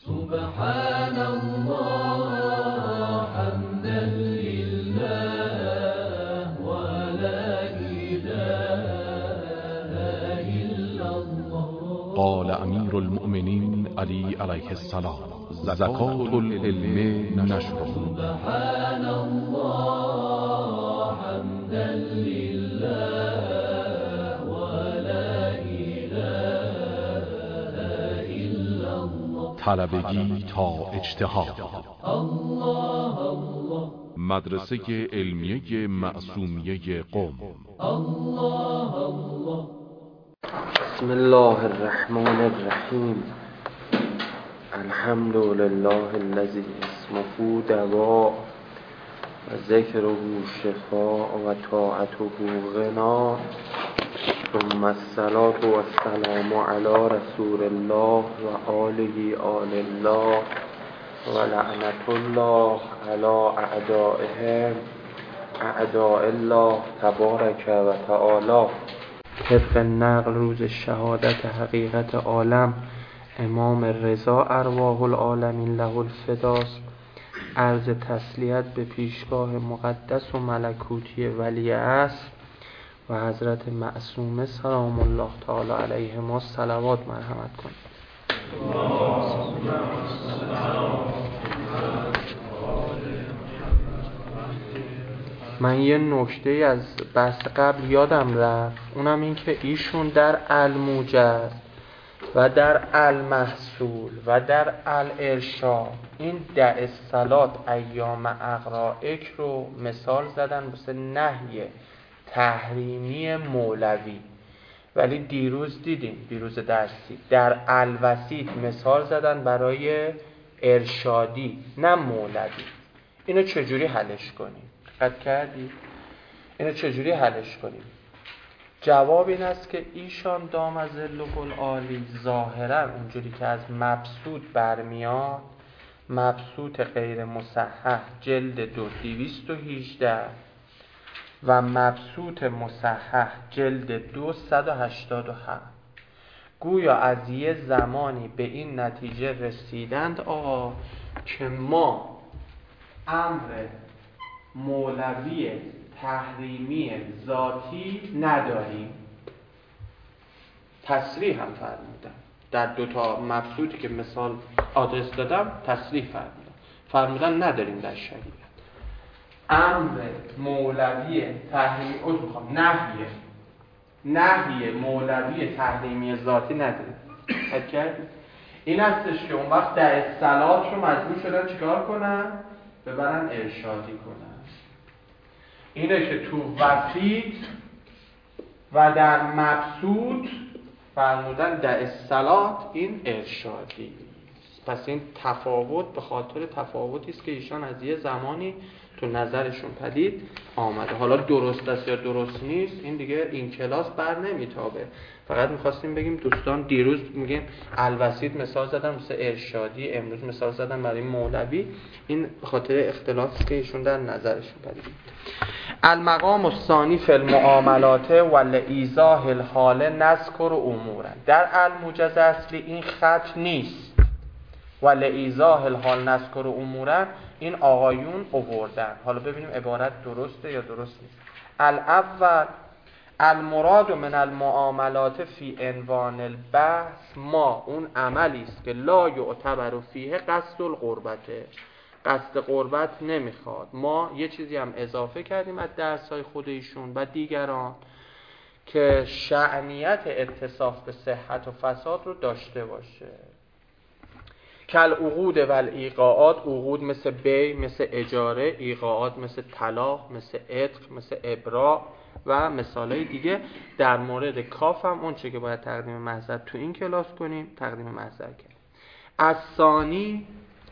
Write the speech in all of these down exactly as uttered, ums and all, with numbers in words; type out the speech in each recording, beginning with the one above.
سبحان الله حمدا لله ولا إله إلا الله. قال امیر المؤمنین علی علیه السلام: زکات العلم نشره. سبحان الله حمدا لله ولا إله إلا الله. طلبگی تا اجتهاد. الله الله. مدرسه علمیه معصومیه قم. الله الله. بسم الله الرحمن الرحیم. الحمد لله الذي اسمه دواء و ذکره شفاء و طاعته غنا. ثم الصلاة والسلام على رسول الله و آله آل الله و لعنت الله على اعدائهم اعداء الله تبارک و تعالی. طبق نقل روز شهادت حقیقت عالم امام رضا ارواح العالمین له الفداست. عرض تسلیت به پیشگاه مقدس و ملکوتی ولی عصر و حضرت معصومه سلام الله تعالی علیهما صلوات مرحمت کنید. من یه نکته از بحث قبل یادم رفت، اونم این که ایشون در الموجز و در المحصول و در الارشاد این دع الصلات ایام اقرائک رو مثال زدن واسه نهی تحریمی مولوی، ولی دیروز دیدیم، دیروز درسی در الوسیط مثال زدن برای ارشادی نه مولوی. اینو چجوری حلش کنیم؟ دقت کردی؟ اینو چجوری حلش کنیم؟ جواب این است که ایشان دام ظله العالی ظاهرا اونجوری که از مبسوط برمیاد، مبسوط غیر مصحح جلد دو دویست و هجده و مبسوط مصحح جلد دو صد و هشتاد و هفت، گویا از یه زمانی به این نتیجه رسیدند آقا که ما امر مولوی تحریمی ذاتی نداریم. تصریح هم فرمودن در دوتا مبسوطی که مثال آدرس دادم، تصریح فرمودن فرمودن نداریم در شریعت امر مولوی تحریمی از میخوام نهیه نهیه مولوی تحریمی ذاتی نداریم. حد کردی؟ این هستش که اون وقت در اصطلاحات رو مجبور شدن چیکار کنن؟ ببرن ارشادی کنن. اینه که تو وسیط و در مبسوط فرمودن در اصطلاحات این ارشادی. پس این تفاوت به خاطر تفاوتی است که ایشان از یه زمانی تو نظرشون پدید آمده. حالا درست است یا درست نیست این دیگه این کلاس بر نمیتابه. فقط میخواستیم بگیم دوستان دیروز میگیم الوسیط مثال زدن مثل ارشادی، امروز مثال زدن برای مولوی. این به خاطر اختلافی که ایشون در نظرشون پدید. المقام الثانی فی المعاملات و لایضاح الحال نذکر امورا. در الموجز اصلی این خط نیست و لایضاح الحال نذکر امورا این آقایون آوردن. حالا ببینیم عبارت درسته یا درست نیست. الاول المراد من المعاملات فی عنوان البحث ما اون عملی است که لا یعتبر فیه قصد القربته، قصد قربت نمیخواد. ما یه چیزی هم اضافه کردیم از درس‌های خود ایشون و دیگران که شأنیت اتصاف به صحت و فساد رو داشته باشه. کل عقود و الایقاعات، عقود مثل بی، مثل اجاره، ایقاعات مثل طلاق، مثل عتق، مثل ابراء و مثالای دیگه. در مورد کاف هم اون چه که باید تقدیم محضر تو این کلاس کنیم تقدیم محضر کنیم. از ثانی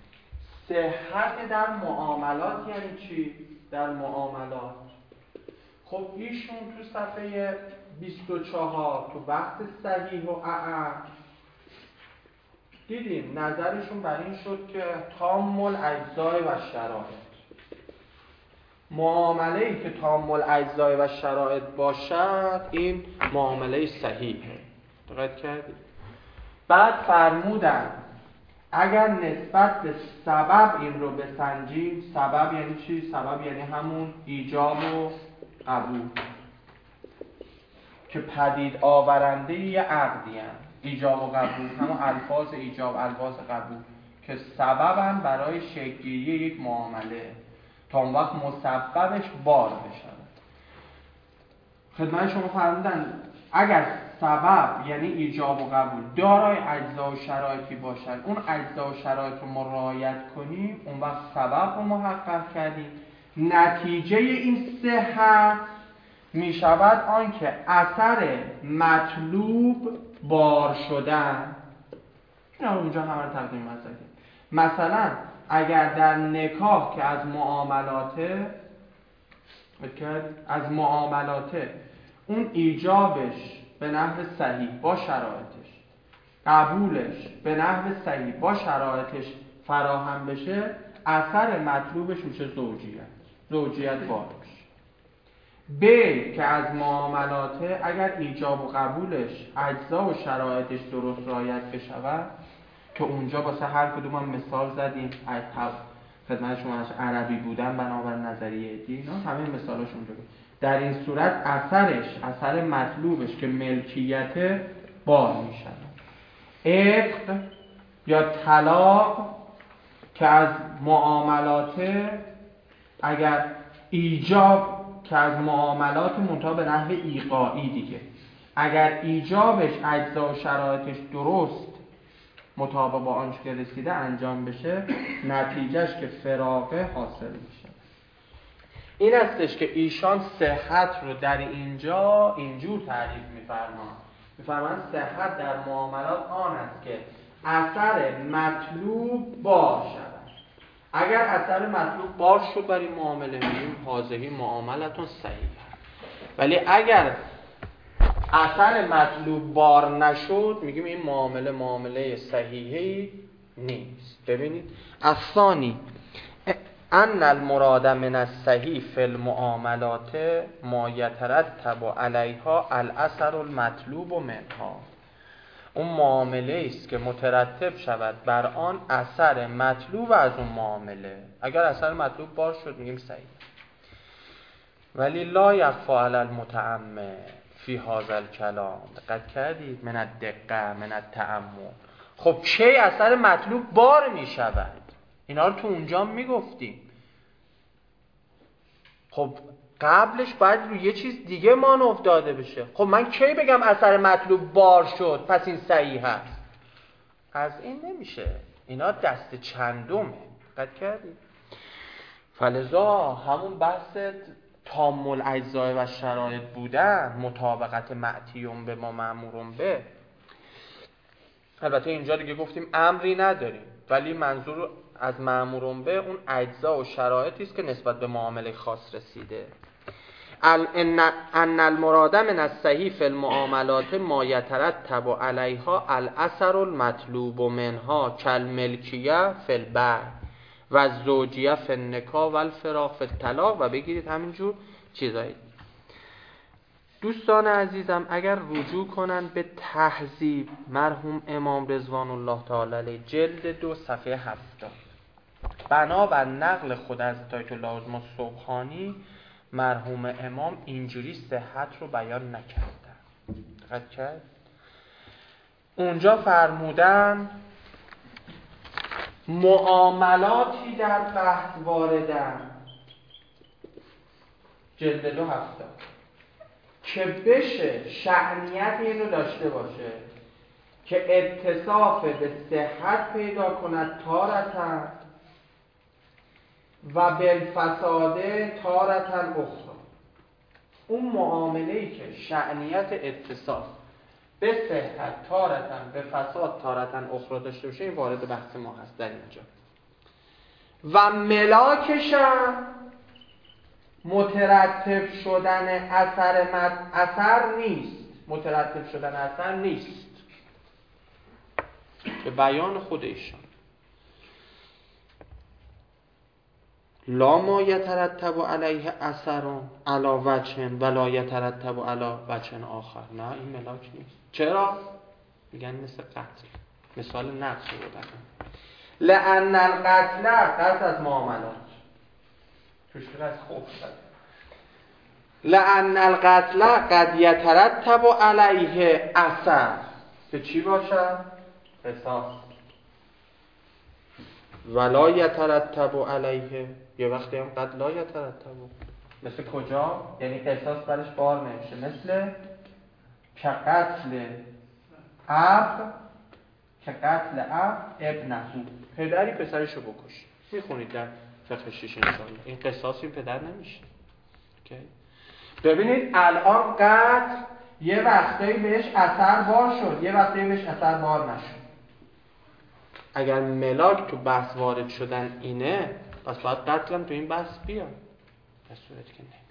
صحت در معاملات یعنی چی؟ در معاملات خب ایشون تو صفحه بیست و چهار تو وقت صحیح و اعم دیدیم نظرشون بر این شد که تام الاجزاء و شرایط، معامله‌ای که تام الاجزاء و شرایط باشد این معامله صحیحه. دقت کردید؟ بعد فرمودن اگر نسبت به سبب این رو بسنجیم، سبب یعنی چی؟ سبب یعنی همون ایجاب و قبول که پدید آورنده یه عقدی هم. ایجاب و قبول همون الفاظ ایجاب، الفاظ قبول که سببن برای شکل‌گیری یک معامله تا اون وقت مسببش بار بشه. خدمت شما فرمودن اگر سبب یعنی ایجاب و قبول دارای اجزا و شرایطی باشد، اون اجزا و شرایط رو ما رعایت کنیم، اون وقت سبب رو محقق کردیم. نتیجه این صحت می شود آن که اثر مطلوب بار شدن. اینا اونجا همه رو تقدیم مثلا مثلا اگر در نکاح که از معاملاته از معاملاته اون ایجابش به نحو صحیح با شرایطش، قبولش به نحو صحیح با شرایطش فراهم بشه، اثر مطلوبش میشه زوجیت، زوجیت بار بشه. ب که از معاملاته اگر ایجاب و قبولش اجزا و شرایطش درست رعایت بشود، که اونجا واسه هر کدوم هم مثال زدیم، خدمت شما از عربی بودن بنابر نظریه دی، نه همه مثالاش اونجا بود. در این صورت اثرش، اثر مطلوبش که ملکیت بار می شود. عقد یا طلاق که از معاملات اگر ایجاب که از معاملات منتها به نحو ایقاعی دیگه، اگر ایجابش اجزا و شرایطش درست مطابق با آنچه که رسیده انجام بشه، نتیجهش که فراقه حاصل میشه. این استش که ایشان صحت رو در اینجا اینجور تعریف میفرمان میفرمان صحت در معاملات آن است که اثر مطلوب باشد. اگر اثر مطلوب بار شد برای معامله میگیم حاضری معاملتون صحیح. ولی اگر اثر مطلوب بار نشد میگیم این معامله معامله صحیحی نیست. ببینید الثانی ان المراد من الصحیح فی المعاملات ما یترتب علیها الاثر المطلوب منها. اون معامله است که مترتب شود بر آن اثر مطلوب از اون معامله. اگر اثر مطلوب بار شد میگیم صحیح. ولی لا یخفی علی المتأمل فی هذا الکلام. دقت کردید؟ من الدقه من التأمل. خب کی اثر مطلوب بار می شود؟ اینا رو تو اونجا می گفتیم. خب قبلش باید روی یه چیز دیگه مان افتاده بشه. خب من کی بگم اثر مطلوب بار شد پس این صحیح هست؟ از این نمیشه. اینا دست چندمه. دقت کردید؟ فلذا همون بحث تامل اجزای و شرایط بودن، مطابقت معتیون به ما مأمورون به. البته اینجا دیگه گفتیم امری نداریم، ولی منظور از مأمورون به اون اجزا و شرایطی است که نسبت به معامله خاص رسیده. ان المراد من الصحیح فی المعاملات ما یترتب علیها الاثر المطلوب منها کالملکیه فی البیع و الزوجیه فی النکاح و الفراق فی الطلاق. و بگیرید همینجور چیزایی. دوستان عزیزم اگر رجوع کنن به تهذیب مرحوم امام رضوان الله تعالی علیه جلد دو صفحه هفتاد، بنابر نقل خود از آیت الله عظمی سبحانی مرحوم امام اینجوری صحت رو بیان نکردن. دقت کرد؟ اونجا فرمودن معاملاتی در بحث واردن، جلد دو هفتاد، که بشه شأنیت اینو داشته باشه که اتصاف به صحت پیدا کند تارتاً و بالفساده تارتاً اخرى. اون معامله‌ای که شأنیت اتصاف به صحت تارتاً به فساد تارتاً اخرى داشته باشه، این وارد بحث ما هست در اینجا. و ملاکشم مترتب شدن اثر مد... اثر نیست، مترتب شدن اثر نیست به بیان خود ایشان. لا ما یترتب علیه اثرون علا وجهن ولا یترتب علا وجهن آخر. نه این ملاک نیست. چرا؟ میگن مثل قتل، مثال نقص رو بدن. لأن القتل قتل از معاملات توش از خوب شد. لأن القتل قد یترتب علیه اثر که چی باشد؟ قصاص. ولا یترتب علیه یه وقتی هم قد لا یترتب. مثل کجا؟ یعنی قصاص برش بار نمیشه. مثل که قتل اب که قتل اب ابنه، پدری پسرشو بکشه. میخونید در فقه شیش انشاءالله این قصاص این پدر نمیشه. okay. ببینید الان قتل یه وقتایی بهش اثر بار شد، یه وقتایی بهش اثر بار نشد. اگر ملاک تو بحث وارد شدن اینه، پس باید قتلم تو این بحث بیاد. به صورت که نه.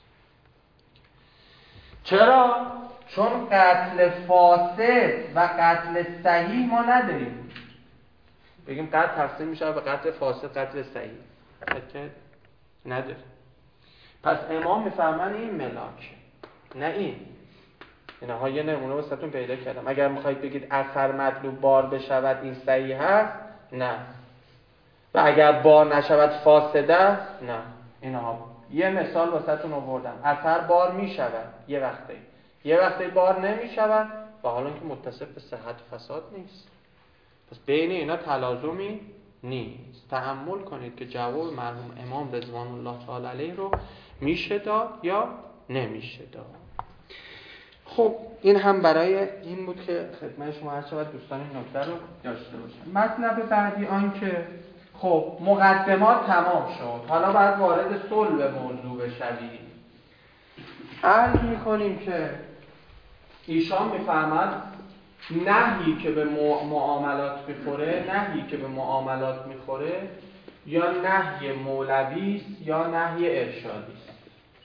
چرا؟ چون قتل فاسد و قتل صحیح ما نداریم. بگیم قتل تقسیم میشه به قتل فاسد، قتل صحیح. قتل نداره. پس امام میفهمن این ملاک، نه این. اینها یه نمونه واسهتون پیدا کردم. اگر میخواید بگید اثر مطلوب بار بشود این صحیح هست، نه. و اگر بار نشود فاسده است، نه. اینها یه مثال واسهتون آوردم. اثر بار میشود یه وقتی، یه وقتی بار نمیشود و حالا که متصف به صحت فساد نیست. پس بین اینا تلازمی نیست. تأمل کنید که جواب مرحوم امام رضوان الله تعالی علیه رو میشه داد یا نمیشه داد. خب این هم برای این بود که خدمت شما هر شود دوستان این نکته رو داشته باشم. مطلب بعدی آن که خب مقدمات تمام شد، حالا باید وارد صلب موضوع بشویم. عرض میکنیم که ایشان میفهمد نهی که به معاملات میخوره، نهی که به معاملات میخوره یا نهی مولوی است یا نهی ارشادی است.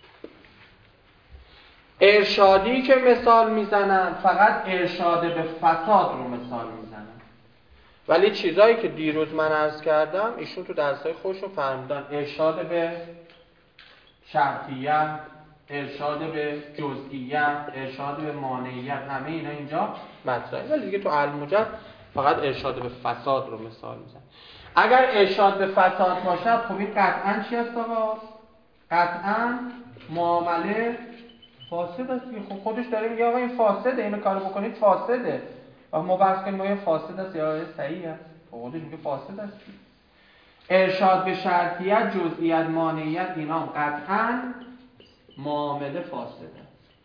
ارشادی که مثال میزنن فقط ارشاد به فساد رو مثال میزنن، ولی چیزایی که دیروز من عرض کردم ایشون تو درسای خودشون فرمودن ارشاد به شرطیت، ارشاد به جزئیت، ارشاد به مانعیت، همه اینا اینجا مطرحه. ولی دیگه تو الموجز فقط ارشاد به فساد رو مثال میزنن. اگر ارشاد به فساد باشد خب این قطعاً چی هست آقا؟ قطعاً معامله فاسد است. خب خودش داره میگه آقا این فاسده، اینو کارو بکنید فاسده. و ما بحث کنیم آیا فاسد است یا صحیح است. خودش میگه فاسد است. ارشاد به شرطیت، جزئیت، مانعیت اینا قطعاً معامله فاسده.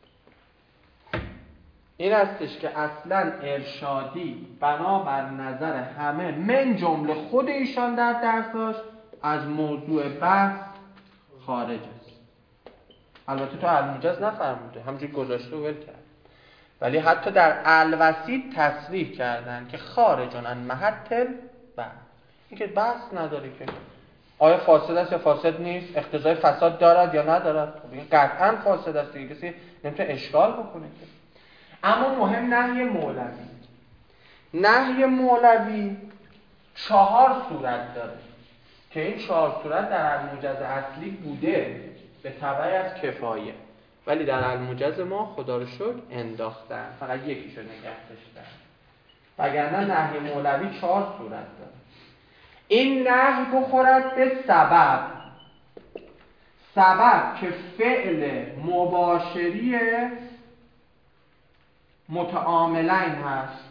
این هستش که اصلا ارشادی بنابر نظر همه من جمله خود ایشان در درساش از موضوع بحث خارج است. البته تو الموجز نفرموده، همونجوری گذاشته و ول کرد. ولی حتی در الوسیط تصریح کردن که خارجن عن محل بحث. این که بحث نداره که آیا فاسد است یا فاسد نیست، اقتضای فساد دارد یا ندارد. خب قطعاً فاسد است دیگه، کسی نمیتونه اشکال بکنه که. اما مهم نهی مولوی. نهی مولوی چهار صورت داره که این چهار صورت در الموجز اصلی بوده به تبع از کفایه، ولی در الموجز ما خدا رو شکر انداختن، فقط یکیشو نگه داشتن. وگرنه نهی مولوی چهار صورت داره. این نهی بخورد به سبب، سبب که فعل مباشری متعاملین هست،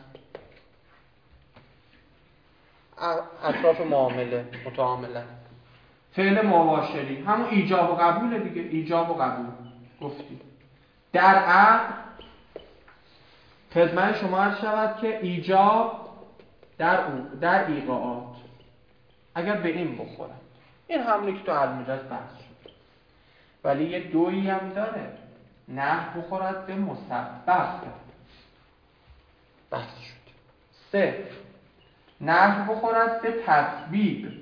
اطراف معامله متعاملین، فعل مباشری همون ایجاب و قبول دیگه، ایجاب و قبول گفتیم. در عقد خدمت شما عرض شود که ایجاب در او در ایقاعات اگر به این بخورن، این حمله که تو الموجز بحث شد. ولی یه دویی هم داره، نه بخورد به مسبب بحث شد. سه، نه بخورد به تسبیب،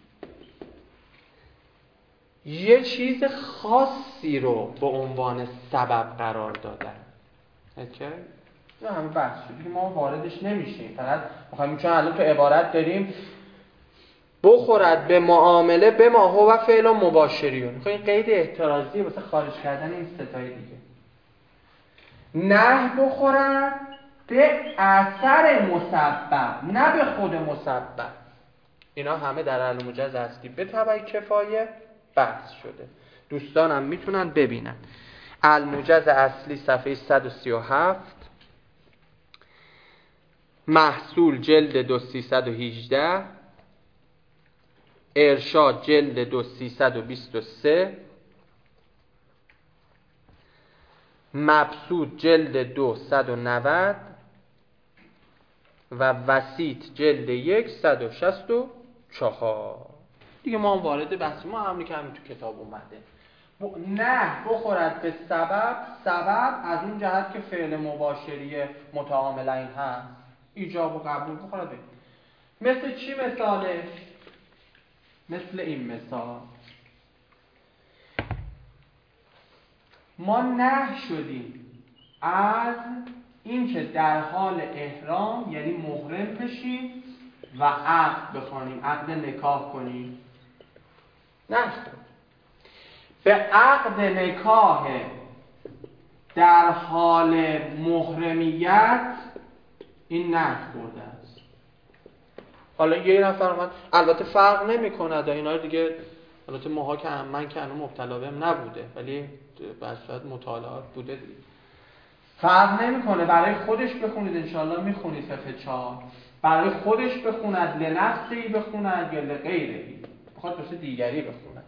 یه چیز خاصی رو به عنوان سبب قرار دادن. اوکی؟ نه همه بحث شد، ما واردش نمیشیم، فقط میخوایم چون الان تو عبارت داریم بخورد به معامله به ما هو فعل مباشریون، میخوایم قید احترازی واسه خارج کردن این ستای دیگه. نه بخورد به اثر مسبب، نه به خود مسبب. اینا همه در الموجز اصلی به تبع کفایه بحث شده. دوستانم میتونن ببینن. الموجز اصلی صفحه صد و سی و هفت، محصول جلد دو سیصد و هجده، ارشاد جلد دو سیصد و بیست و سه، مبسوط جلد دو صد و نود و وسیط جلد یک صد و شصت و چهار. دیگه ما هم وارد بحث ما همونی که همین تو کتاب اومده. نه بخورد به سبب، سبب از اون جهت که فعل مباشری متعاملین هست، ایجاب و قبول بخورد به. مثل چی مثالش؟ مثل این مثال، ما نه شدیم از این که در حال احرام یعنی محرم بشیم و عقد بخوانیم، عقد نکاح کنیم. نه شدیم به عقد نکاح در حال محرمیت، این نه خورده است. حالا یه نفر من البته فرق نمی کند اینا رو دیگه، البته ماها که من که انو مبتلا بهم نبوده ولی به صورت مطالعات بوده دیگه. فرق نمیکنه برای خودش بخونید، انشالله میخونید صفحه چهار، برای خودش بخوند، لنفسی بخوند یا لغیری، بخواد بسه دیگری بخوند،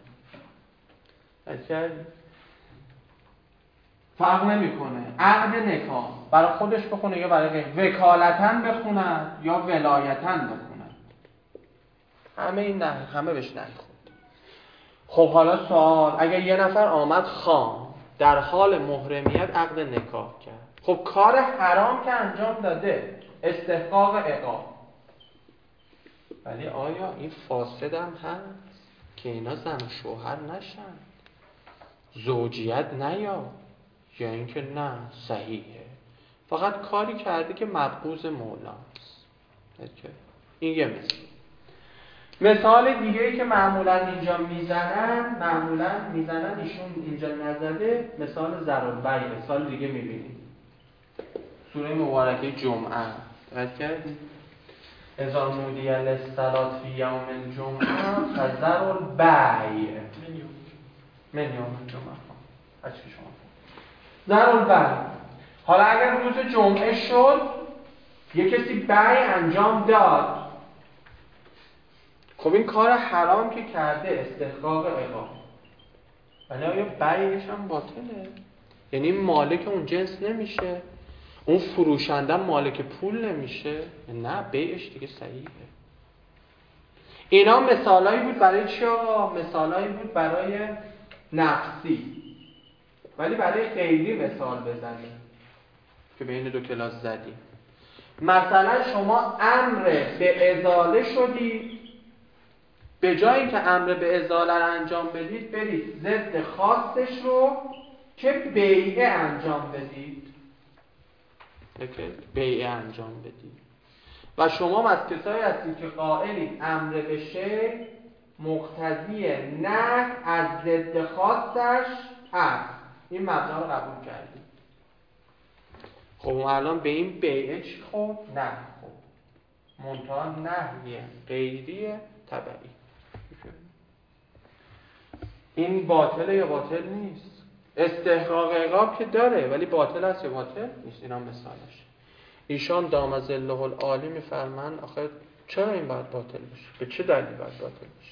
فرق نمیکنه. عقد نکاح برای خودش بخونه یا برای غیر، وکالتن بخوند یا ولایتن بخوند، همه این نه، همه بهش نخوند. خب حالا سوال، اگر یه نفر آمد خان در حال محرمیت عقد نکاح کرد، خب کار حرام که انجام داده، استحقاق عقاب، ولی آیا این فاسد هم هست که اینا زن و شوهر نشن، زوجیت نیا، یا اینکه نه صحیحه، فقط کاری کرده که مبغوض مولاست. این یه مثال. مثال دیگه ای که معمولا اینجا میزنن، معمولا میزنن ایشون اینجا نزده، مثال ضرب‌البیع، مثال دیگه میبینیم سوره مبارکه جمعه، رد کردیم اذا نودی للصلاة فی یوم الجمعه فذروا-البیع من یوم الجمعه. هرچی که شما ضرب‌البیع. حالا اگر روز جمعه شد یک کسی بیع انجام داد، خب این کار حرام که کرده استحقاق عقاب، ولی آیا بیعش هم باطله؟ یعنی مالک اون جنس نمیشه، اون فروشنده مالک پول نمیشه؟ نه، بیعش دیگه صحیحه. اینا مثالایی بود برای چی آقا؟ مثالایی بود برای نفسی، ولی برای غیری مثال بزنیم که بین دو کلاس زدیم. مثلا شما امر به ازاله شدید، به جای اینکه امر به ازاله رو انجام بدید برید ضد خاصش رو که بیعه انجام بدید، بیعه انجام بدید. و شما از کسایی هستید که قائلید امر به شی مقتضی نه از ضد خاصش هست، این مبنا رو قبول کردید. خب الان به این بیعه چی خود؟ نه خب منتها نهیه غیریه تبعی. این باطله یا باطل نیست؟ استحقاق عقاب که داره ولی باطل است یا باطل نیست؟ اینا مثالش. ایشان دام ظله العالی میفرمان آخه چرا این باید باطل بشه؟ به چه دلیل باید باطل بشه؟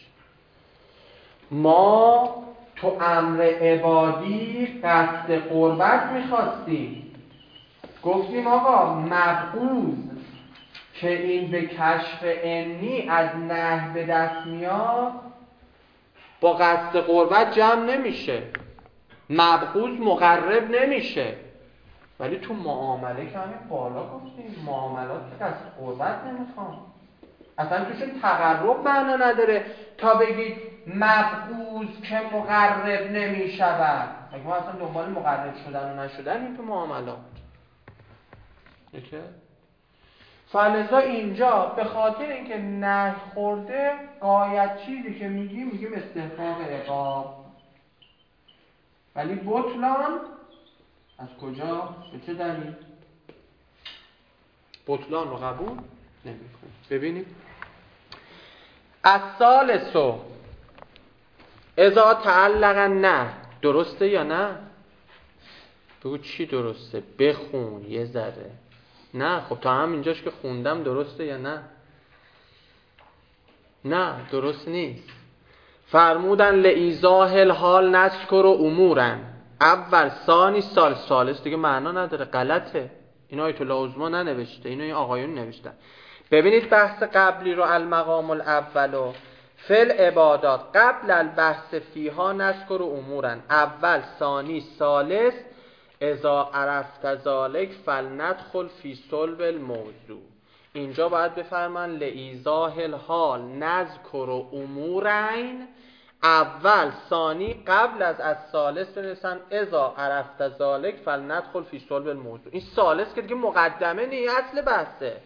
ما تو امر عبادی قصد قربت میخواستیم، گفتیم آقا مبعوض که این به کشف عنی از نهی به دست میاد با قصد قربت جمع نمیشه، مبعوض مقرب نمیشه، ولی تو معامله که همین بالا گفتیم معاملات که قصد قربت نمیخوام، اصلا توشون تقرب معنا نداره تا بگید مبعوض که مقرب نمیشود. اگه ما اصلا دنبال مقرب شدن و نشدن این تو معاملات اوکی؟ فلذا اینجا به خاطر اینکه نه خورده غایت چیزی که میگیم میگیم استحقاق عقاب، ولی بطلان از کجا؟ به چه دلیل؟ بطلان رو قبول نمی‌کنیم. ببینید الثالث اذا تعلق نه، درسته یا نه؟ بگو چی درسته؟ بخون یه ذره. نه خب تا هم اینجاش که خوندم درسته یا نه؟ نه درست نیست. فرمودن لایضاح الحال نذکر امورن اول ثانی سال ثالث دیگه معنا نداره، غلطه. اینا آیت الله عظما ننوشته، اینا این آقایون نوشتن. ببینید بحث قبلی رو المقام الاول فل عبادات قبل البحث فیها نذکر امورن اول ثانی ثالث اذا عرفت ذلک فلندخل فی صلب الموضوع. اینجا باید بفرمان لایضاح الحال نذکر امورین اول ثانی قبل از از ثالث بنویسن اذا عرفت ذلک فلندخل فی صلب الموضوع. این ثالث که دیگه مقدمه نی، اصل بحثه.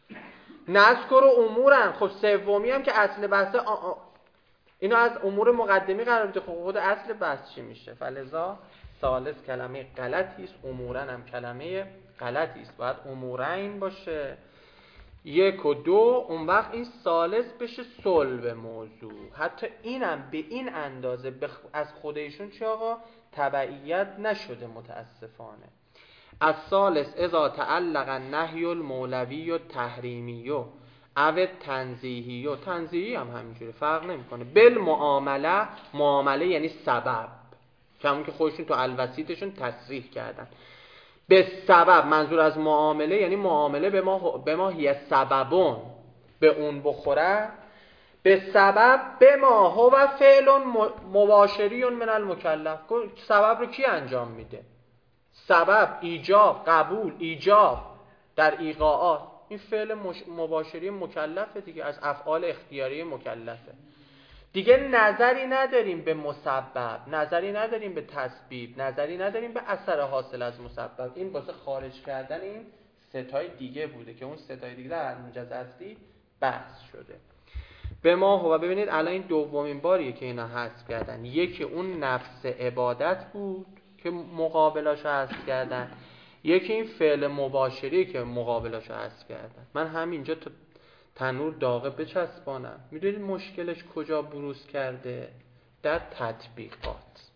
نذکر امورن، خب سومی هم که اصل بحثه آ آ. اینو از امور مقدمی قرار بده، خب خود اصل بحث چی میشه؟ فلذا ثالث کلمه غلطی است، امورن هم کلمه غلطی است، باید امورین باشه یک و دو، اون وقت این ثالث بشه صلب موضوع. حتی اینم به این اندازه بخ... از خودشون چه آقا تبعیت نشده متاسفانه. از ثالث اذا تعلق النهی المولوی و تحریمی و او تنزیهی و تنزیهی هم همینجوره، فرق نمیکنه. بالمعامله، معامله یعنی سبب، که همون که خودشون تو الوسیطشون تصریح کردن. به سبب، منظور از معامله یعنی معامله به ما به ما هی سببون، به اون بخوره. به سبب به ما هو فعل مباشری من المکلف. سبب رو کی انجام میده؟ سبب ایجاب، قبول، ایجاب در ایقاعات، این فعل مباشری مکلفه دیگه، از افعال اختیاری مکلفه دیگه. نظری نداریم به مسبب، نظری نداریم به تسبیب، نظری نداریم به اثر حاصل از مسبب. این واسه خارج کردن این ستای دیگه بوده که اون ستای دیگه در الموجز اصلی بحث شده. به ما هو، ببینید الان این دومین باریه که اینا حذف کردن. یکی اون نفس عبادت بود که مقابلاشو حذف کردن، یکی این فعل مباشری که مقابلاشو حذف کردن. من همینجا تا تنور داغه بچسبانم. میدونید مشکلش کجا بروز کرده؟ در تطبیقات.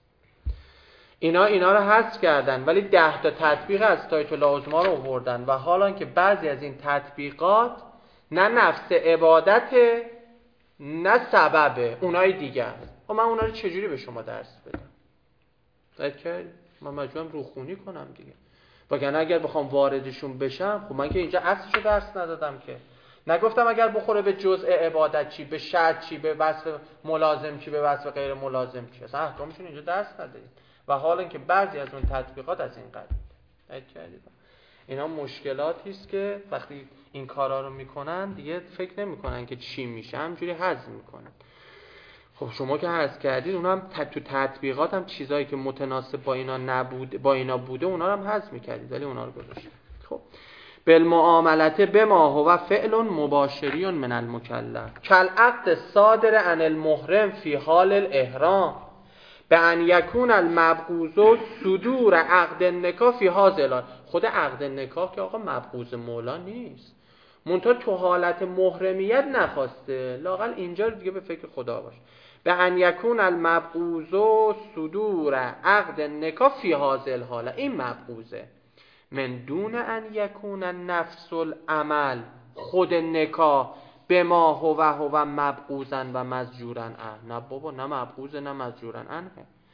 اینا اینا رو حذف کردن ولی ده تا تطبیق از آیت الله عظما رو آوردن و حالا که بعضی از این تطبیقات نه نفس عبادته نه سببه، اونای دیگه است. خب من اونا رو چجوری به شما درس بدم؟ باید که من مجبورم روخونی کنم دیگه، وگرنه اگر بخوام واردشون بشم، خب من که اینجا اصلشو درس ندادم که. نگفتم اگر بخوره به جزء عبادت چی، به شرط چی، به وصف ملازم چی، به وصف غیر ملازم چی، اصلا احکامشون اینجا درس ندادید. و حالا اینکه بعضی از اون تطبیقات از این قبیل دید کردید. اینا مشکلاتی است که وقتی این کارا رو میکنن دیگه فکر نمیکنن که چی میشه، همجوری هضم میکنن. خب شما که حذف کردید، اونا هم تو تطبیقات هم چیزایی که متناسب با اینا نبود با اینا بوده اونا رو هم حذف میکردید ولی اونا رو گذاشتید. خب بالمعاملت بما هو فعل مباشری من المکلف کالعقد صادر عن المحرم فی حال الاحرام به ان یکون المبغوض صدور عقد النکاح فی هذا. خود عقد نکاح که آقا مبغوض مولا نیست، منتها تو حالت محرمیت نخواسته، لااقل اینجا دیگه به فکر خدا باش. به ان یکون المبغوض صدور عقد النکاح فی هذا الحال، این مبغوضه. من دون ان یکون نفس العمل، خود نکاح به ما هو هو مبغوضا و مزجورا عنه. نه بابا، نه مبغوض نه مزجورا عنه.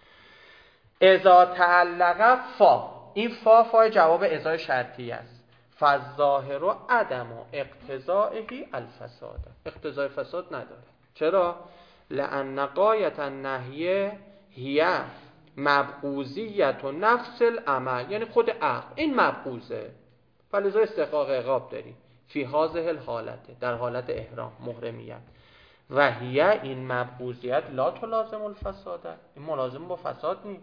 اذا تعلق فا، این فا فای جواب اذا شرطی است. فالظاهر عدم اقتضائه الفساد، اقتضای فساد نداره. چرا؟ لان غایت النهی هی مبغوضیت و نفس العمل، یعنی خود عقل این مبغوضه، فلذا استحقاق عقاب داری فی هذه الحالته، در حالت احرام محرمیت. و هی، این مبغوضیت لا تلازم الفساد، این ملازم با فساد نیست.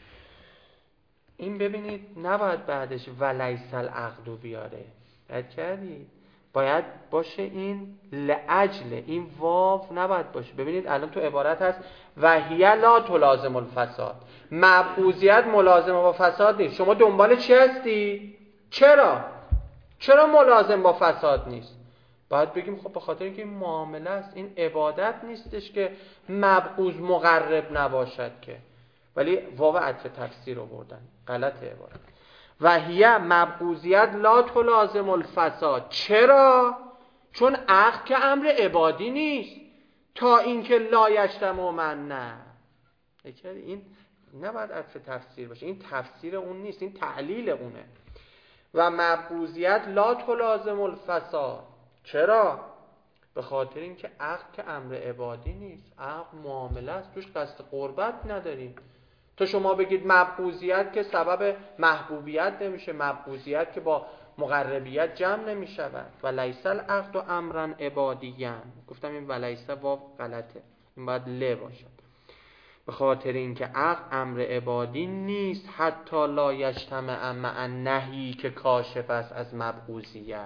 این ببینید نباید بعدش ولیس العقد بیاره، باید کردید باید باشه این لاجل، این واو نباید باشه. ببینید الان تو عبارت هست و هی لا تلازم الفساد، مبغوضیت ملازم با فساد نیست. شما دنبال چی هستی؟ چرا؟ چرا ملازم با فساد نیست؟ باید بگیم خب به خاطر اینکه این معامله است، این عبادت نیستش که مبغوض مقرب نباشد که، ولی واو عطف تفسیر آوردن، غلط عبارت. و هیه مبغوضیت لا تلازم الفساد. چرا؟ چون عقد که امر عبادی نیست تا اینکه لا یجتمع من نه. این نباید عطف تفسیر باشه، این تفسیر اون نیست، این تعلیل اونه. و مبغوضیت لا تلازم الفساد. چرا؟ به خاطر اینکه عقد که امر عبادی نیست، عقد معامله است، توش قصد قربت نداریم. تو شما بگید مبغوضیت که سبب محبوبیت نمیشه، مبغوضیت که با مقربیت جمع نمیشود. و لیس العقد و امرا عبادیا. گفتم این ولیس واو غلطه، این باید ل باشد. به خاطر اینکه عقد امر عبادی نیست حتی لا یجتمع مع النهی که کاشف است از مبغوضیت،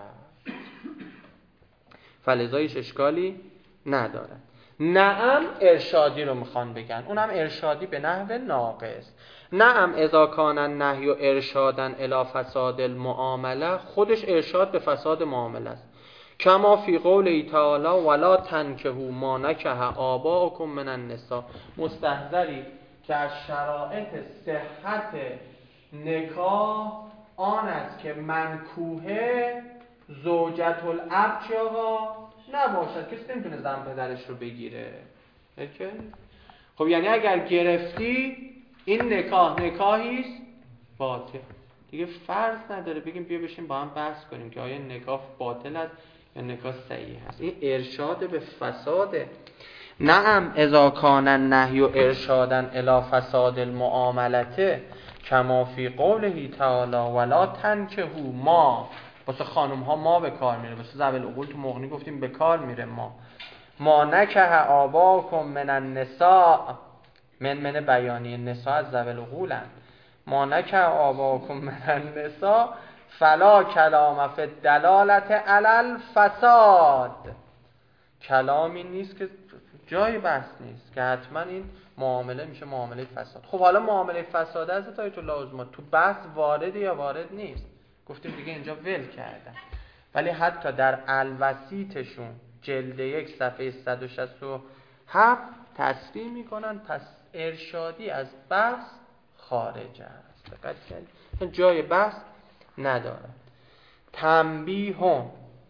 فلذایش اشکالی ندارد. نعم ارشادی رو میخوان بگن، اونم ارشادی به نحو ناقص. نعم اذا کان النهی و ارشادا الی فساد المعامله، خودش ارشاد به فساد معامله است. کما فی قوله تعالی ولا تنکحوا ما نکح آباؤکم من النساء. مستحضری که از شرایط صحت نکاح آن است که منکوحه زوجت الاب چی آقا نباشد، کسی نمیتونه زن پدرش رو بگیره. اوکی؟ خب یعنی اگر گرفتی این نکاح نکاحیست باطل، دیگه فرض نداره بگیم بیا بشیم با هم بحث کنیم که آیا نکاح باطل است یا نکاح صحیح است. این ارشاد به فساده. نعم اذا کان النهی ارشادا الی فساد المعامله کما فی قوله تعالی ولا تنکحوا ما. واسه خانم ها ما به کار میره، واسه ذوی العقول تو مغنی گفتیم به کار میره ما. ما نکح آباکم من النساء، من من بیانی نساء از ذوی العقولن. ما نکح آباکم من النساء فلا کلام فی الدلالت علی الفساد. کلامی نیست که جای بحث نیست که حتما این معامله میشه معامله فساد. خب حالا معامله فساد از آیت الله عظما تو بحث وارد یا وارد نیست، گفتیم دیگه اینجا ول کردن. ولی حتی در الوسیطشون جلد یک صفحه صد و شصت و هفت تصریح میکنن پس ارشادی از بحث خارج است. دقت کنید جای بحث ندارد. تنبیهون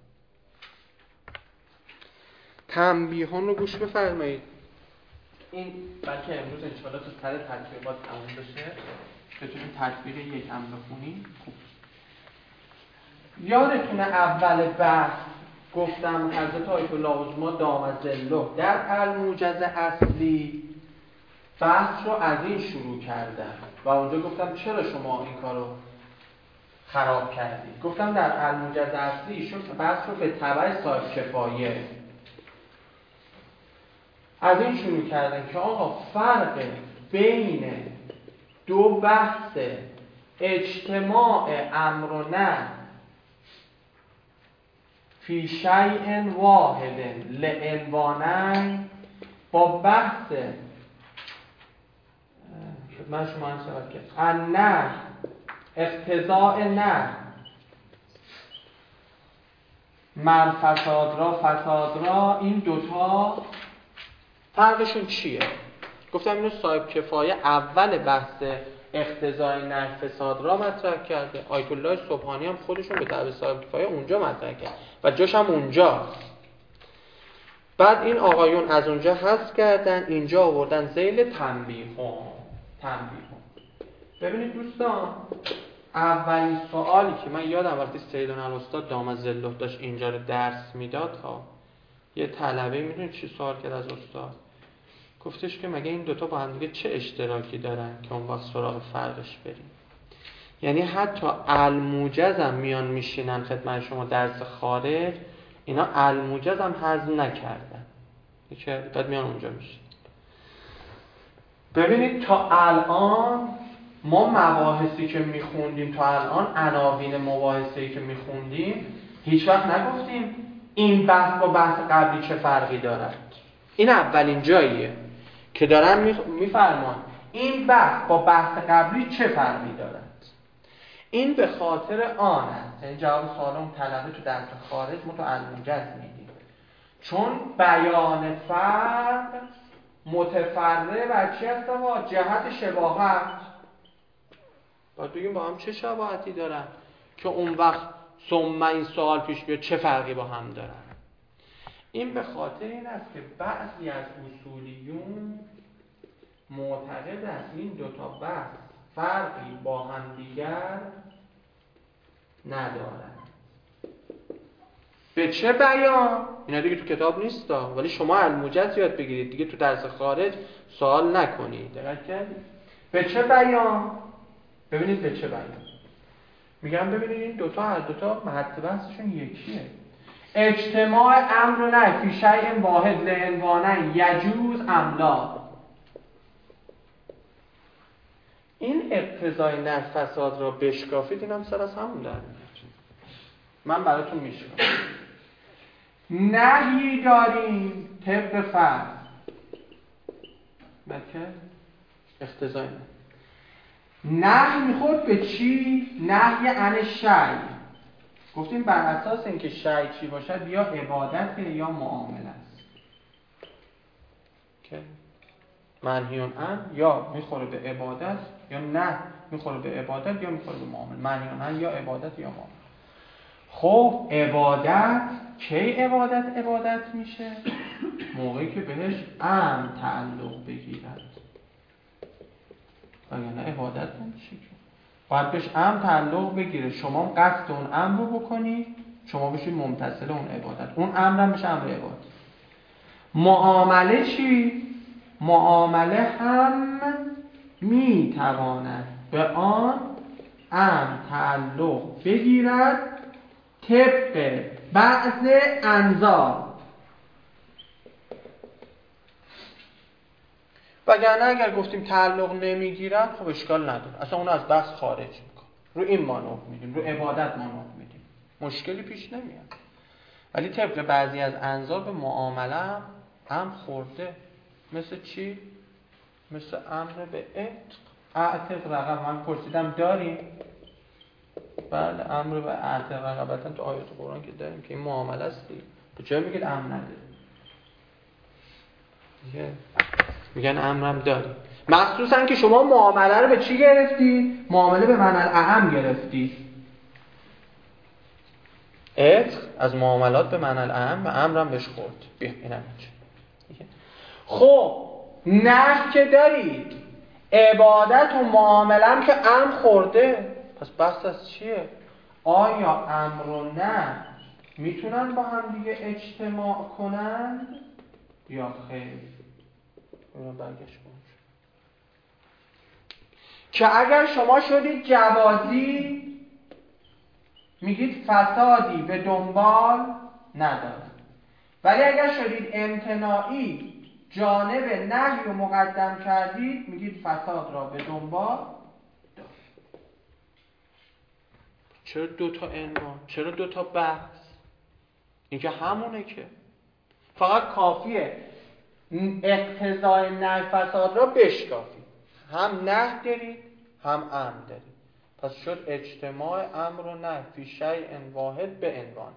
تنبیهون رو گوش بفرمایید. این بلکه امروز انشاءالله تو سر تطبیقات تموم بشه بتونیم تطبیق یک هم بخونیم. خوب یادتونه اول بحث گفتم حضرت آیت الله عظما دام ظله در الموجز اصلی بحث رو از این شروع کردن و اونجا گفتم چرا شما این کارو خراب کردید. گفتم در الموجز اصلی ایشون بحث رو به تبع صاحب کفایه از این شروع کردن که آقا فرق بین دو بحث اجتماع امر و نهی فی شیء واحد لعنوانین با بحث من شما این سوال کرد النهی اقتضاء نهی مر فساد را فساد را، این دوتا فرقشون چیه؟ گفتم اینو صاحب کفایه اول بحث اقتضای نهی فساد را مطرح کرده. آیت الله سبحانی هم خودشون به تبع صاحب کفایه اونجا مطرح کرد و جاش هم اونجاست. بعد این آقایون از اونجا حذف کردن، اینجا آوردن ذیل تنبیهون. تنبیهون ببینید دوستان، اولین سوالی که من یادم وقتی سیدنا الاستاد دام ظله داشت اینجا رو درس میداد ها، یه طلبه میدونید چی سوال کرد از استاد؟ گفتش که مگه این دوتا با هم دیگه چه اشتراکی دارن که اون وقت سراغ فرقش بریم. یعنی حتی الموجز هم میان میشینن خدمت شما درس خارج، اینا الموجز هم حذف نکردن که بعد میان اونجا میشین. ببینید تا الان ما مباحثی که میخوندیم، تا الان عناوین مباحثی که میخوندیم هیچ وقت نگفتیم این بحث با بحث قبلی چه فرقی دارد. این اولین جاییه که دارن میفرمان این بحث با بحث قبلی چه فرقی دارد. این به خاطر آن است. یعنی جواب سوال اون طلبه تو درس خارج ما تو الموجز میدیم، چون بیان فرق متفرع بر چی هست؟ با جهت شباهت. باید بگیم با هم چه شباهتی دارن که اون وقت ثم این سوال پیش بیاد چه فرقی با هم دارن. این به خاطر این است که بعضی از اصولیون معتقد است این دوتا بحث فرقی با هم دیگر ندارن. به چه بیان؟ اینا دیگه تو کتاب نیست دا. ولی شما الموجز یاد بگیرید دیگه، تو درس خارج سوال نکنید. دقت کردید؟ به چه بیان؟ ببینید به چه بیان میگم. ببینید این دوتا هر دوتا محط بحثشون یکیه. اجتماع امر و نهی فی شیء واحد لعنوانین یجوز ام لا. این اقتضای نفی فساد را بشکافید، اینم سر از همون در میاد. من براتون میشکافم. نهی داریم طبق فرض. بلکه اقتضای نفی. نهی میخورد به چی؟ نهی عن شیء. گفتیم بر اساس اینکه شیء چی باشد، یا عبادت یا معامله است. که منهیون عن یا میخوره به عبادت یا نه میخوره به عبادت یا میخوره به معامله. منهیون عن یا عبادت یا معامله. خب عبادت کی عبادت عبادت میشه؟ موقعی که بهش امر تعلق بگیرد. اگر نه عبادت نمیشه که. باید بهش امر تعلق بگیره، شما قصد اون امر رو بکنی، شما بشید ممتثل اون عبادت، اون امر هم بشه امر عبادت. معامله چی؟ معامله هم میتواند به آن امر تعلق بگیرد طبق بعض انظار. وگرنه اگر گفتیم تعلق نمیگیرد خب اشکال نداره، اصلا اون از بحث خارج میکن. رو این مانور میدیم، رو عبادت مانور میدیم، مشکلی پیش نمیاد. ولی طبق بعضی از انظار به معامله هم هم خورده. مثل چی؟ مثل امر به عتق. اعتق رقب. من پرسیدم داریم؟ بله، امر به اعتق رقبتن تو آیات قرآن که داریم که این معامله است دیگه. به چه میگید امر نداریم؟ دیگه میگن امرم داریم. مخصوصا که شما معامله رو به چی گرفتی؟ معامله به معنی الاعم گرفتی. عتق از معاملات به معنی الاعم و امرم بهش خورد. بیا اینم چه. خب نه که دارید، عبادت و معامله هم که امر خورده، پس بحث از چیه؟ آیا امر و نه میتونن با هم دیگه اجتماع کنند یا خیر؟ اینو برگشت کنم که اگر شما شدید جوازی میگید فسادی به دنبال ندارد، ولی اگر شدید امتناعی جانب نهی رو مقدم کردید میگید فساد را به دنبال دارد. چرا دو تا عنوان؟ چرا دو تا بحث؟ این که همونه که فقط کافیه اقتضای نهی فساد را بشکافید. هم نهی دارید هم امر دارید، پس شد اجتماع امر و نهی فی شیء واحد به عنوان.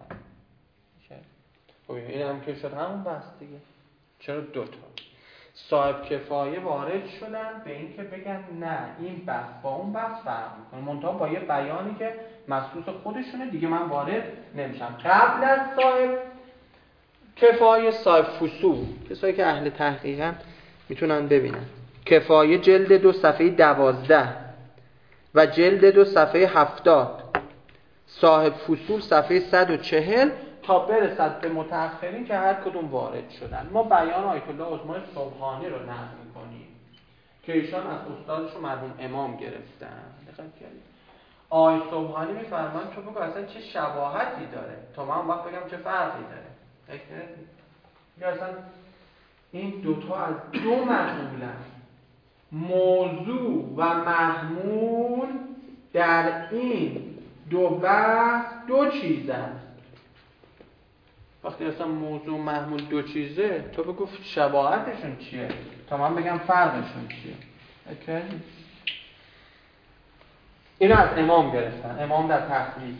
این هم که شد همون بحث دیگه. چرا دوتا صاحب کفایه وارد شدن به این که بگن نه این بحث با اون بحث فرق میکنه، منتها با یه بیانی که مخصوص خودشونه دیگه من وارد نمیشم. قبل از صاحب کفایه صاحب فصول، کسایی که اهل تحقیقن میتونن ببینن، کفایه جلد دو صفحه دوازده و جلد دو صفحه هفتاد، صاحب فصول صفحه صد و چهل تا برسد به متأخرین که هر کدوم وارد شدن. ما بیان آیت الله عظمای سبحانی رو نقل می‌کنیم که ایشان از استادشون مرحوم امام گرفتن. دقت کردید؟ آیت سبحانی می‌فرمایند تو بگو اصلا چه شباهتی داره تا من وقت بگم چه فرقی داره. دقت یا اصلا این دوتا از دو مقولن، موضوع و محمول در این دو بحث دو چیز است. وقتی اصلا موضوع و محمول دو چیزه تو بگو شباهتشون چیه تا من بگم فرقشون چیه. اوکی؟ اینو از امام گرفتن، امام در تخلیق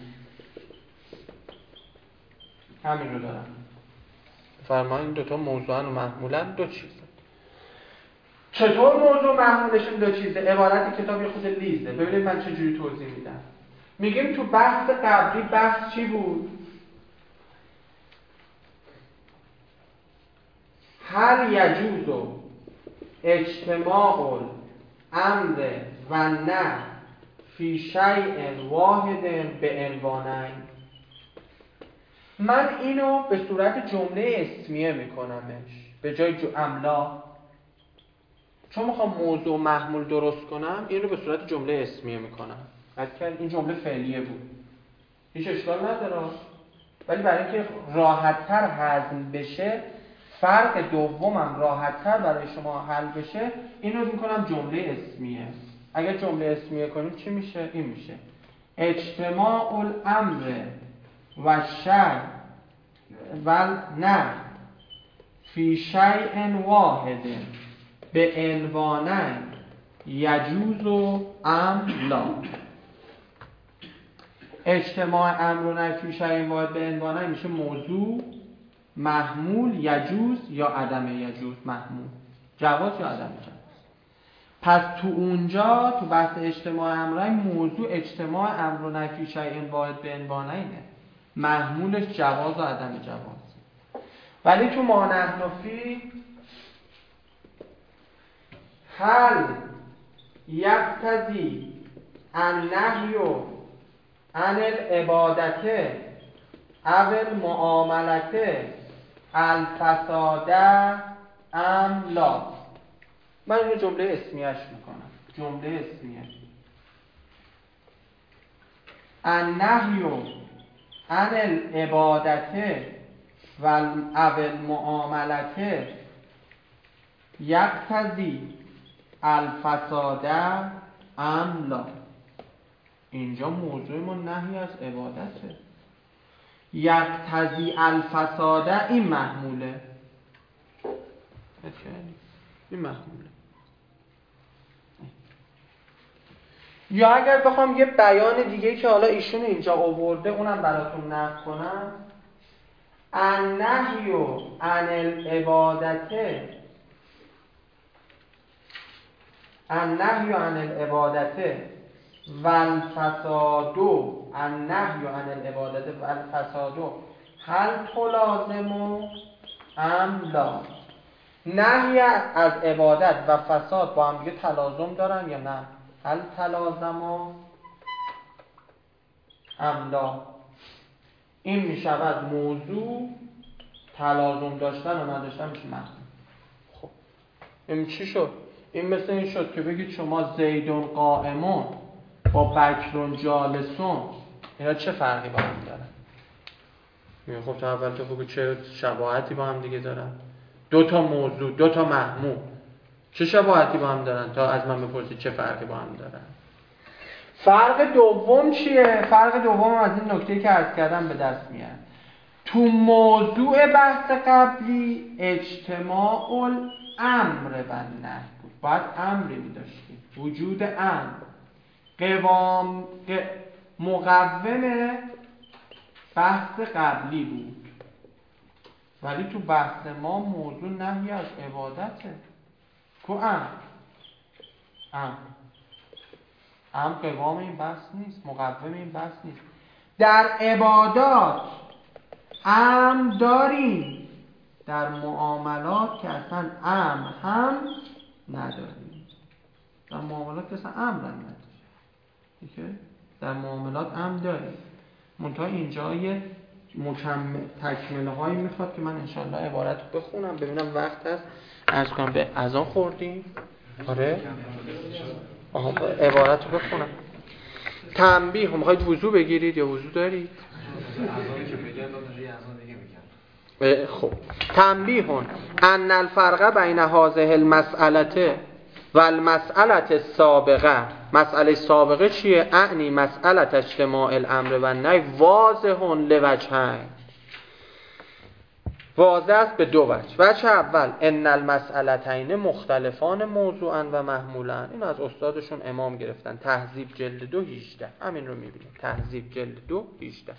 همین رو دارن. فرمان این دوتا موضوعن و محمولن، دو چیزه. چطور موضوع محمولشون دو چیزه؟ عبارت کتاب یه خود لیزه. ببینید من چجوری توضیح میدم. میگیم تو بحث قبلی بحث چی بود؟ هل یجوز اجتماع الامر و نه فی شیء واحد به عنوانین. من اینو به صورت جمله اسمیه میکنمش به جای املا، چون میخوام موضوع محمول درست کنم اینو به صورت جمله اسمیه میکنم. حتی این جمله فعلیه بود، هیچ اشکال نداره، ولی برای اینکه راحت‌تر هضم بشه، فرق دومم راحت‌تر برای شما حل بشه، اینو میکنم جمله اسمیه. اگر جمله اسمیه کنیم چی میشه؟ این میشه اجتماع الامر و شیء و نه فی شیء واحد به عنوانین یجوز و ام لا. اجتماع امر و نهی فی شیء واحد به عنوانین میشه موضوع، محمول، یجوز یا عدم یجوز، محمول، جواز یا عدم جواز. پس تو اونجا تو بحث اجتماع امرین موضوع اجتماع امر و نهی فی شیء واحد به عنوانینه، محمولش جواز و عدم جواز. ولی تو ما نحن فی هل یقتضی النهی عن العبادة او المعاملة الفساد ام لا. من اینو جمله اسمیهش میکنم، جمله اسمیه. النهی عن العبادة و او المعاملة یقتضی الفساد ام لا. اینجا موضوع ما نهی از عبادته. یقتضی الفساد این محموله، این محموله. یا اگر بخوام یه بیان دیگه که حالا ایشون اینجا آورده اونم براتون نقل کنم، النهی عن العبادة النهی عن العبادة و الفساد النهی عن العبادة و الفساد هل تلازم ام لا. نهی از عبادت و فساد با هم دیگه تلازم دارن یا نه؟ هل تلازم ام لا. این میشود موضوع، تلازم داشتن و نداشتن میشه محمول. خب این چی شد؟ این مثل این شد که بگید شما زیدون قائمون با بکرون جالسون اینا چه فرقی با هم دارن؟ میگه خب تا اول تو بگو چه شباهتی با هم دیگه دارن؟ دو تا موضوع، دو تا محمول چه شباهتی با هم دارن تا از من بپرسید چه فرقی با هم دارن؟ فرق دوم چیه؟ فرق دوم از این نکته‌ای که عرض کردم به دست میاد. تو موضوع بحث قبلی اجتماع الامر و نهی بود، باید امری می‌داشتیم، وجود امر قوام مقوم بحث قبلی بود. ولی تو بحث ما موضوع نهی از عبادته. کو امر امر امر قوام این بحث نیست، مقوم این بحث نیست. در عبادات امر داریم، در معاملات که اصلا امر هم نداریم. در معاملات که اصلا امر هم نداریم، در معاملات امر داریم. منتها اینجا یه مکمل تکمله هایی میخواد که من انشالله عبارت رو بخونم ببینم وقت هست عرض کنم. به اذان خوردیم؟ آره آها عبارت رو بخونم. تنبیه. میخواید وضو بگیرید یا وضو دارید؟ خب تنبیه ان الفرق بین هذه المسئله و المسئله السابقه. مسئله سابقه چیه؟ اعنی مسئله اجتماع الامر و النهی واضح لوجهین. واضح است به دو وجه. وجه اول ان المسئلتین مختلفان موضوعا و محمولا، این از استادشون امام گرفتن، تهذیب جلد دو هجده، همین رو میبینیم، تهذیب جلد دو هجده.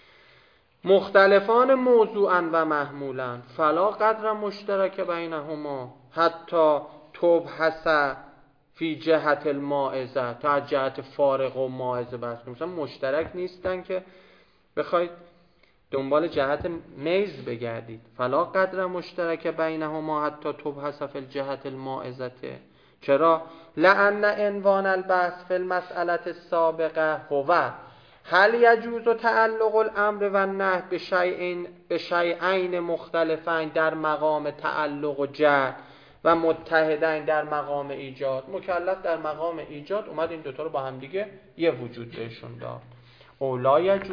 مختلفان موضوعا و محمولا فلا قدر مشترک بینهما حتی تبحث فی جهت المائزه، تا جهت فارق و مائزه بحث کنیم. مثلا مشترک نیستن که بخواید دنبال جهت میز بگردید. فلا قدر مشترک بینهما حتی تبحث فی الجهت المائزه. چرا؟ لأن عنوان البحث فی المسئله السابقه هو هل یجوز تعلق الامر و النهی بشیئین بشیئین مختلفین در مقام تعلق و جهل و متحدین در مقام ایجاد. مکلف در مقام ایجاد اومد این دوتا رو با هم دیگه یه وجود بهشون داد. اولا یجوز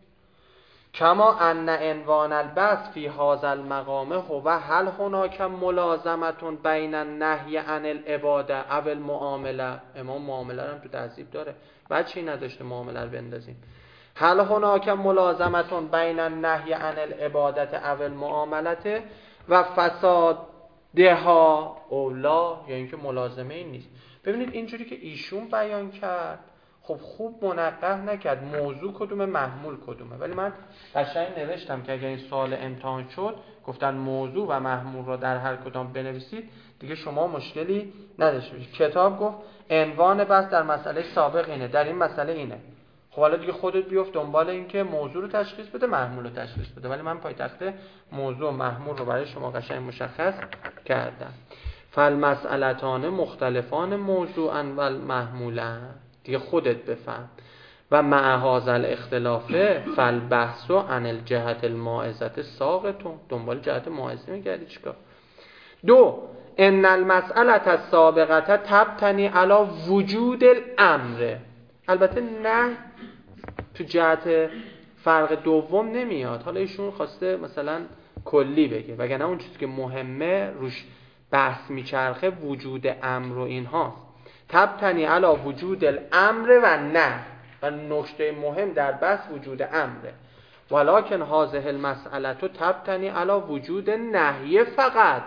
کما ان عنوان البحث فی هذا المقام هو هل هناک ملازمه بین النهی عن العباده او المعامله. امام معامله رو هم تو تهذیب داره، بعد چی نداشته معامله رو بندازیم. هل هناک ملازمه بین النهی عن العباده او المعامله و فساد دها اولا، یا اینکه ملازمه این نیست. ببینید اینجوری که ایشون بیان کرد خب خوب منقح نکرد موضوع کدومه محمول کدومه، ولی من قشنگ نوشتم که اگر این سوال امتحان شد گفتن موضوع و محمول را در هر کدام بنویسید دیگه شما مشکلی نداشته باشید. کتاب گفت عنوان بحث در مسئله سابق اینه، در این مسئله اینه. خب حالا دیگه خودت بیفت دنبال این که موضوع رو تشخیص بده محمول رو تشخیص بده، ولی من پایتخت موضوع و محمول رو برای شما قشنگ مشخص کردم. فالمسئلتان مختلفان موضوعا و محمولا، دیگه خودت بفهم. و مع هذا الاختلاف فالبحث عن الجهت المائزه ساقطون، دنبال جهت مائزه میگردی چیکار؟ دو ان المسئله السابقه تبتنی علی وجود الامر. البته نه تو جهت فرق دوم نمیاد، حالا ایشون خواسته مثلا کلی بگه، وگرنه اون چیزی که مهمه روش بحث میچرخه وجود امر و اینهاست. تبتنی علی وجود الامر و نه، و نکته مهم در بحث وجود امره. ولکن هذه المسئله تبتنی علی وجود نهی فقط،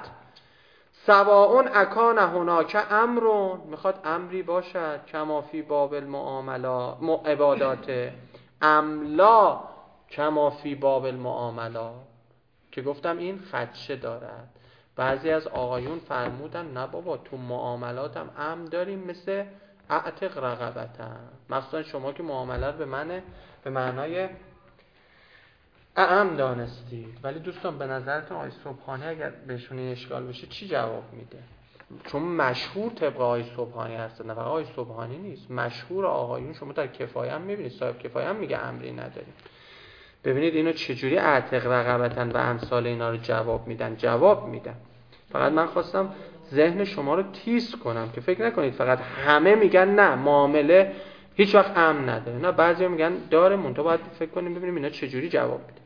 سواء اکان هناک امر، میخواد امری باشد کما فی باب المعاملات عبادات املا کما فی باب المعاملات، که گفتم این خدشه دارد. بعضی از آقایون فرمودن نه بابا تو معاملات هم امر داریم مثل اعتق رقبتن، مثلا شما که معامله رو به معنی به معنای اعم دانستید. ولی دوستان به نظرتون آقای صبحانی اگر بهشون این اشکال بشه چی جواب میده؟ چون مشهور طبق آقای صبحانی هست، نه فقط آقای صبحانی نیست، مشهور آقایون شما در کفایه هم میبینید، صاحب کفایه هم میگه امری نداریم. ببینید اینو چجوری اعتق رقبتن و امثال اینا رو جواب میدن، جواب میدن. فقط من خواستم ذهن شما رو تیز کنم که فکر نکنید فقط همه میگن نه معامله هیچ وقت امن نداره، نه بعضیا میگن داره، منتها باید فکر کنیم ببینیم اینا چجوری جواب میده.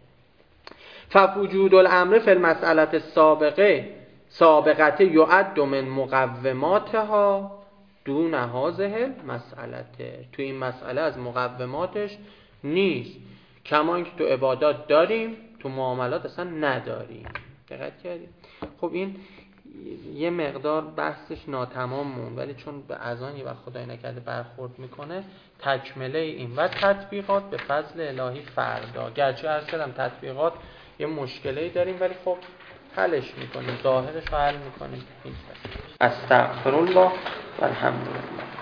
فوجود الامر فی المسئله السابقه سابقه یعد من مقوماتها دون هذه المسئله، تو این مسئله از مقوماتش نیست، کما اینکه تو عبادات داریم تو معاملات اصلا نداریم. دقت کردید؟ خب این یه مقدار بحثش ناتمام مون، ولی چون به اذان یه وقت خدای نکرده برخورد میکنه تکمله این و تطبیقات به فضل الهی فردا، گرچه عرض کردم تطبیقات یه مشکلی داریم ولی خب حلش میکنیم، ظاهرش رو حل میکنیم. استغفر الله و الحمد لله.